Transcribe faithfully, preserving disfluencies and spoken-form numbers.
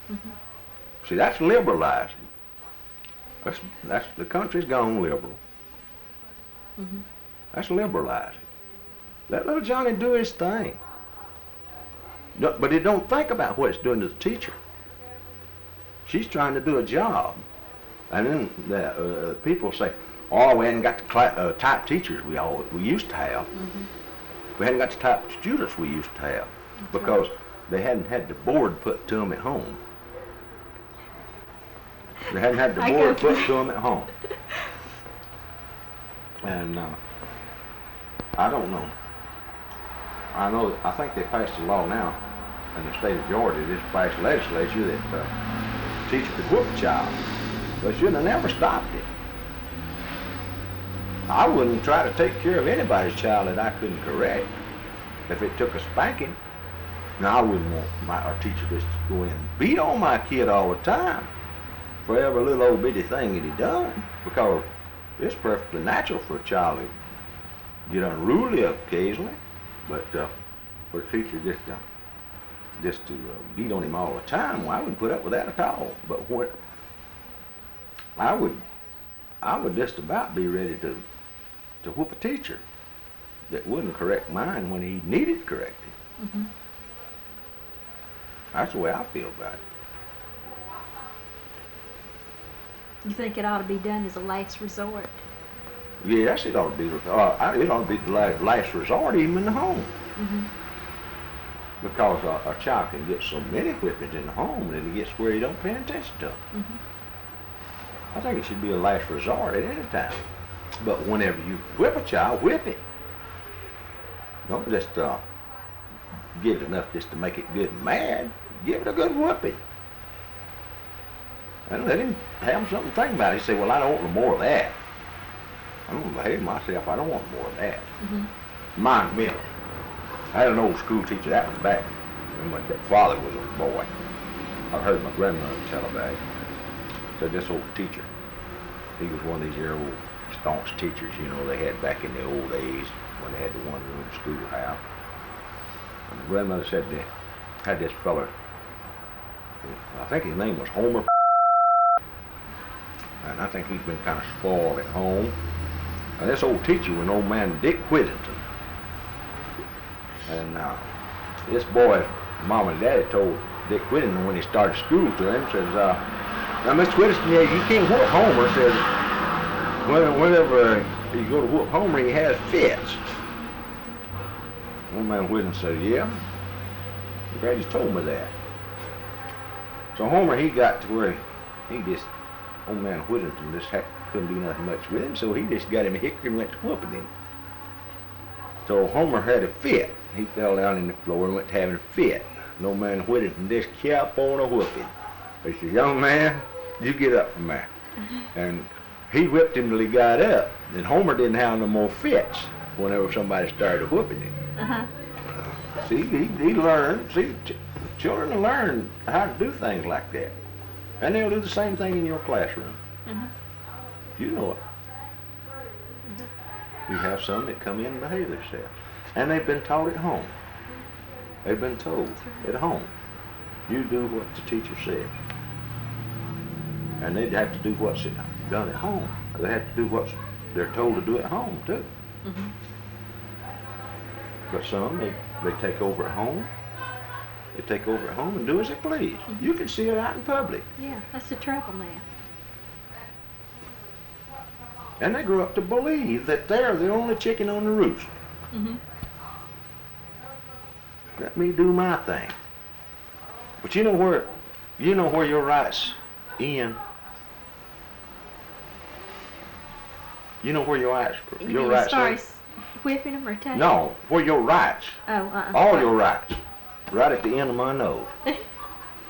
Mm-hmm. See, that's liberalizing. That's, that's, the country's gone liberal. Mm-hmm. That's liberalizing. Let little Johnny do his thing. No, but he don't think about what it's doing to the teacher. She's trying to do a job. And then the uh, people say, oh, we hadn't got the cla- uh, type teachers we all we used to have. Mm-hmm. We hadn't got the type of students we used to have. That's Because right. they hadn't had the board put to them at home. They hadn't had the I board go- put to them at home. And uh, I don't know. I know, I think they passed a law now in the state of Georgia, this passed legislature that uh, a teacher could whoop a child. They shouldn't have never stopped it. I wouldn't try to take care of anybody's child that I couldn't correct if it took a spanking. Now, I wouldn't want my our teacher just to go in and beat on my kid all the time for every little old bitty thing that he done, because it's perfectly natural for a child to get unruly occasionally, but uh, for a teacher just to, just to uh, beat on him all the time, well, I wouldn't put up with that at all. But what I would, I would just about be ready to, to whoop a teacher that wouldn't correct mine when he needed correcting. Mm-hmm. That's the way I feel about it. You think it ought to be done as a last resort? Yes, it ought to be. Uh, it ought to be the last, last resort, even in the home, Mm-hmm. because a, a child can get so many whippings in the home that he gets where he don't pay attention to them. Mm-hmm. I think it should be a last resort at any time. But whenever you whip a child, whip it. Don't just uh, give it enough just to make it good and mad. Give it a good whooping. And let him have something to think about. He say, well, I don't want no more of that. I'm going to behave myself. I don't want more of that. Mm-hmm. Mind me, I had an old school teacher that was back when my father was a boy. I heard my grandmother tell about it. Said this old teacher, he was one of these here old staunch teachers, you know, they had back in the old days when they had the one-room schoolhouse. And my grandmother said they had this fella, I think his name was Homer, and I think he'd been kind of spoiled at home. And this old teacher was an old man, Dick Whittington. And uh, this boy, mom and daddy told Dick Whittington when he started school to him, says, uh, now Mister Whittington, yeah, you can't whoop Homer, says, when, whenever you go to whoop Homer, he has fits. Old man Whittington said, yeah, Granny told me that. So Homer, he got to where he, he just, old man Whittington just had, couldn't do nothing much with him, so he just got him a hickory and went to whooping him. So Homer had a fit. He fell down in the floor and went to having a fit. And old man Whittington just kept on a whooping. He said, young man, you get up from there. And he whipped him till he got up. And Homer didn't have no more fits whenever somebody started whooping him. Uh-huh. See, he, he learned. See, ch- children learn how to do things like that. And they'll do the same thing in your classroom. Uh-huh. You know it. You have some that come in and behave themselves. And they've been taught at home. They've been told at home. You do what the teacher says. And they'd have to do what's done at home. They have to do what they're told to do at home, too. Mm-hmm. But some, they, they take over at home. They take over at home and do as they please. Mm-hmm. You can see it out in public. Yeah, that's the trouble now. And they grow up to believe that they're the only chicken on the roost. Mm-hmm. Let me do my thing. But you know where, you know where your rights end. You know where your rights, You your mean rights as far end? as whipping them or taking No, where your rights, Oh, uh-uh. all your rights, right at the end of my nose.